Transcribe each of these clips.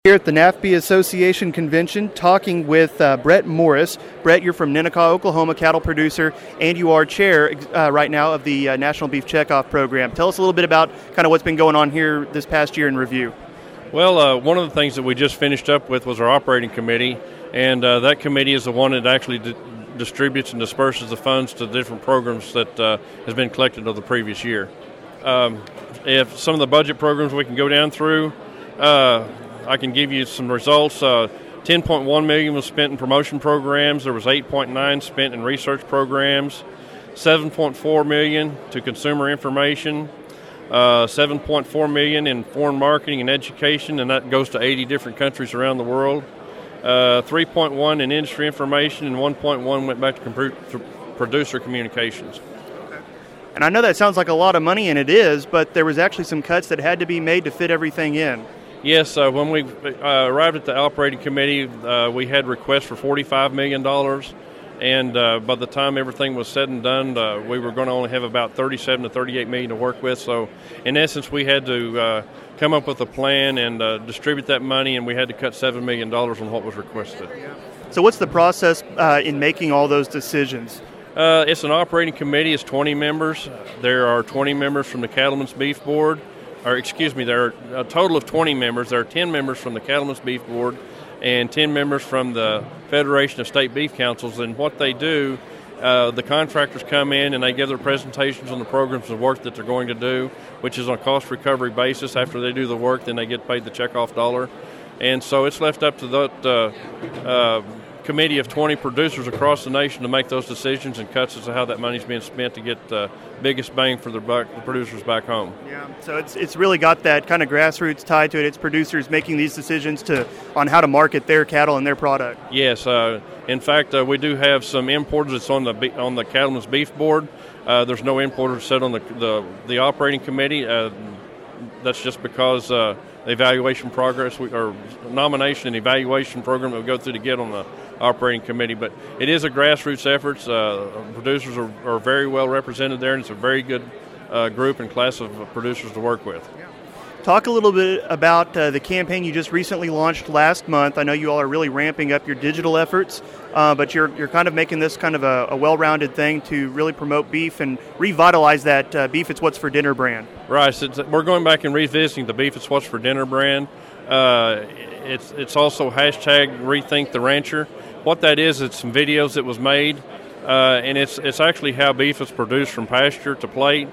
Here at the NAFB Association Convention talking with Brett Morris. Brett, you're from Ninnekah, Oklahoma, cattle producer, and you are chair right now of the National Beef Checkoff Program. Tell us a little bit about kind of what's been going on here this past year in review. Well, one of the things that we just finished up with was our operating committee, and that committee is the one that actually distributes and disperses the funds to different programs that has been collected over the previous year. If some of the budget programs we can go down through, I can give you some results. $10.1 million was spent in promotion programs. There was $8.9 spent in research programs, $7.4 million to consumer information, $7.4 million in foreign marketing and education, and that goes to 80 different countries around the world. $3.1 in industry information, and $1.1 went back to producer communications. And I know that sounds like a lot of money, and it is, but there was actually some cuts that had to be made to fit everything in. Yes, when we arrived at the operating committee, we had requests for $45 million, and by the time everything was said and done, we were going to only have about $37 to $38 million to work with. So, in essence, we had to come up with a plan and distribute that money, and we had to cut $7 million on what was requested. So what's the process in making all those decisions? It's an operating committee. It's 20 members. There are 20 members from the Cattlemen's Beef Board. There are a total of 20 members. There are 10 members from the Cattlemen's Beef Board and 10 members from the Federation of State Beef Councils. And what they do, the contractors come in and they give their presentations on the programs and work that they're going to do, which is on a cost recovery basis. After they do the work, then they get paid the checkoff dollar. And so it's left up to that committee of 20 producers across the nation to make those decisions and cuts as to how that money's being spent to get the biggest bang for the buck, the producers back home. Yeah, so it's really got that kind of grassroots tied to it. It's producers making these decisions on how to market their cattle and their product. Yes, in fact, we do have some importers that's on the Cattlemen's Beef Board. There's no importers set on the operating committee. That's just because the evaluation progress or nomination and evaluation program that we go through to get on the operating committee. But it is a grassroots effort. Producers are very well represented there, and it's a very good group and class of producers to work with. Talk a little bit about the campaign you just recently launched last month. I know you all are really ramping up your digital efforts, but you're kind of making this kind of a well-rounded thing to really promote beef and revitalize that Beef It's What's for Dinner brand. Right. So we're going back and revisiting the Beef It's What's for Dinner brand. It's also hashtag Rethink the Rancher. What that is, it's some videos that was made, and it's actually how beef is produced from pasture to plate.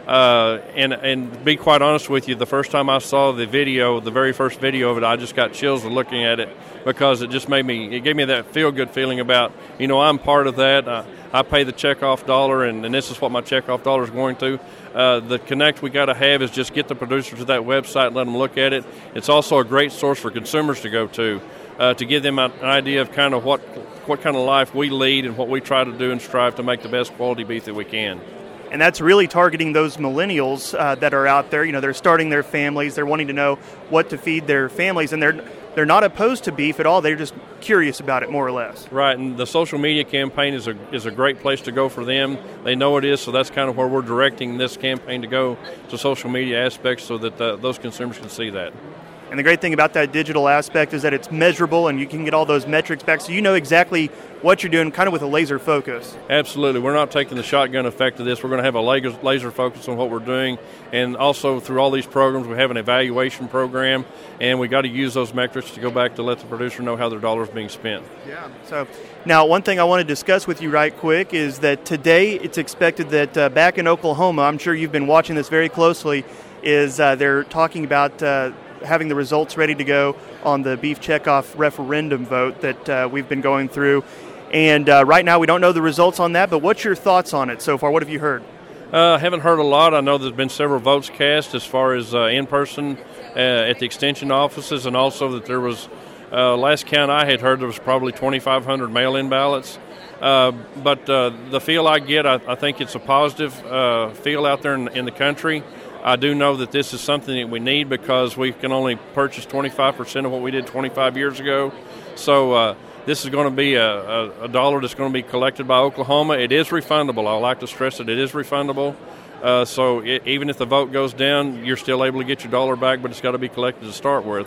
And to be quite honest with you, the first time I saw the very first video of it, I just got chills looking at it because it gave me that feel-good feeling about, I'm part of that. I pay the checkoff dollar, and this is what my checkoff dollar is going to. The connect we got to have is just get the producers to that website and let them look at it. It's also a great source for consumers to go to give them an idea of kind of what kind of life we lead and what we try to do and strive to make the best quality beef that we can. And that's really targeting those millennials that are out there. They're starting their families. They're wanting to know what to feed their families, and they're not opposed to beef at all. They're just curious about it, more or less. Right, and the social media campaign is a great place to go for them. They know it is, so that's kind of where we're directing this campaign to go, to social media aspects, so that those consumers can see that. And the great thing about that digital aspect is that it's measurable and you can get all those metrics back, so you know exactly what you're doing kind of with a laser focus. Absolutely. We're not taking the shotgun effect of this. We're going to have a laser focus on what we're doing. And also through all these programs, we have an evaluation program, and we got to use those metrics to go back to let the producer know how their dollar is being spent. Yeah. So now one thing I want to discuss with you right quick is that today it's expected that back in Oklahoma, I'm sure you've been watching this very closely, is they're talking about having the results ready to go on the beef checkoff referendum vote that we've been going through. And right now we don't know the results on that, but what's your thoughts on it so far? What have you heard? I haven't heard a lot. I know there's been several votes cast as far as in person at the extension offices, and also that there was, last count I had heard, there was probably 2,500 mail-in ballots. But the feel I get, I think it's a positive feel out there in the country. I do know that this is something that we need because we can only purchase 25% of what we did 25 years ago. So this is going to be a dollar that's going to be collected by Oklahoma. It is refundable. I like to stress that it is refundable. So even if the vote goes down, you're still able to get your dollar back, but it's got to be collected to start with.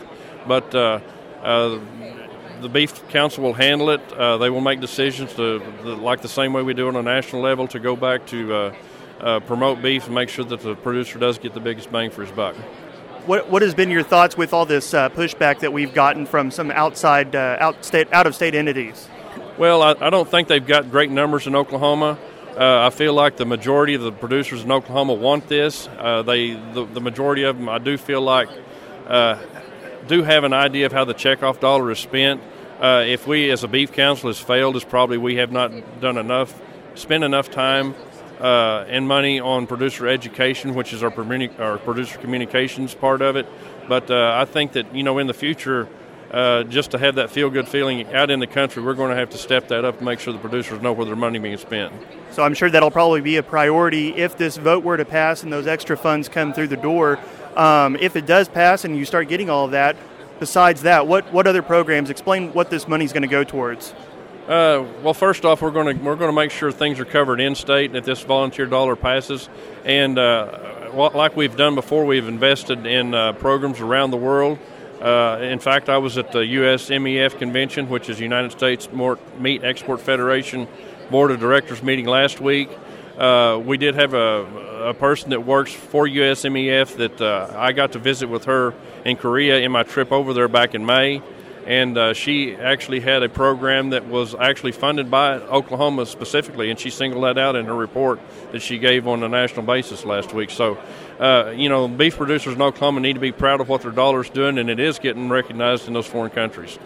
but the Beef Council will handle it. They will make decisions like the same way we do on a national level, to go back to promote beef and make sure that the producer does get the biggest bang for his buck. What has been your thoughts with all this pushback that we've gotten from some outside, out-of-state entities? Well, I don't think they've got great numbers in Oklahoma. I feel like the majority of the producers in Oklahoma want this. The majority of them, I do feel like, do have an idea of how the checkoff dollar is spent. If we, as a Beef Council, has failed, is probably we have not spent enough time and money on producer education, which is our producer communications part of it. But I think that, in the future, just to have that feel-good feeling out in the country, we're going to have to step that up and make sure the producers know where their money being spent. So I'm sure that'll probably be a priority if this vote were to pass and those extra funds come through the door. If it does pass and you start getting all of that, besides that, what other programs? Explain what this money's going to go towards. Well, first off, we're going to make sure things are covered in state if this volunteer dollar passes, and like we've done before, we've invested in programs around the world. In fact, I was at the USMEF convention, which is United States Meat Export Federation Board of Directors meeting last week. We did have a person that works for USMEF that I got to visit with her in Korea in my trip over there back in May. And she actually had a program that was actually funded by Oklahoma specifically, and she singled that out in her report that she gave on a national basis last week. So, beef producers in Oklahoma need to be proud of what their dollar's doing, and it is getting recognized in those foreign countries.